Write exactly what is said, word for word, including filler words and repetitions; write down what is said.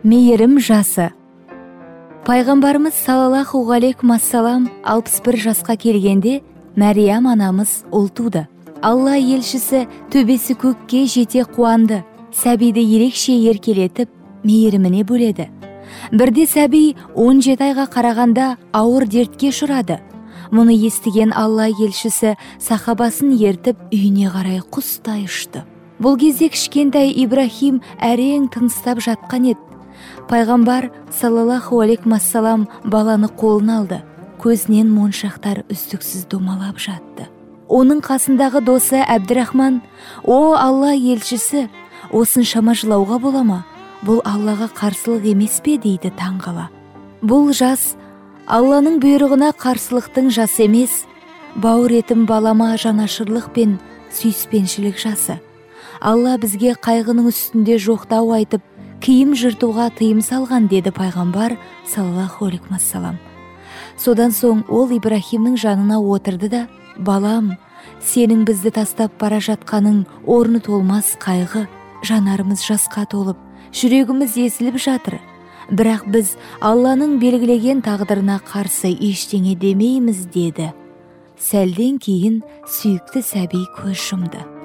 Мейірім жасы. Пайғамбарымыз саллаллаху алейкум ассалам алпыс бір жасқа келгенде Мәриям анамыз ұл туды. Алла елшісі төбесі көкке жете қуанды. Сәбиді ерекше еркелетіп, мейіріміне бөледі. Бірде сәби он жеті айға қарағанда ауыр дертке ұшырады. Мұны естіген Алла елшісі сахабасын ертіп үйіне қарай құстай ұшты. Бұл кезде кішкентай Ибрахим әрең тыныстап жатқан еді. Пайғамбар саллаллаху алейкум ассалам баланы қолына алды. Көзінен моншақтар үздіксіз домалап жатты. Оның қасындағы досы Әбдірахман: «О, Алла елшісі, осыншама жылауға бола ма? Бұл Аллаға қарсылық емес пе?» дейді таңғала. Бұл жас Алланың бұйрығына қарсылықтың жасы емес, бауыр етім балама жанашырлық пен сүйіспеншілік жасы. Алла бізге қайғының үстінде жоқтау айтып, киім жыртуға тыйым салған, деді пайғамбар саллаллаху алейкум ассалам. Содан соң ол Ибрахимнің жанына отырды да: «Балам, сенің бізді тастап бара жатқаның орны толмас қайғы, жанарымыз жасқа толып, жүрегіміз езіліп жатыр. Бірақ біз Алланың белгілеген тағдырына қарсы ештеңе демейміз», деді. Сәлден кейін сүйікті сәби көз жұмды.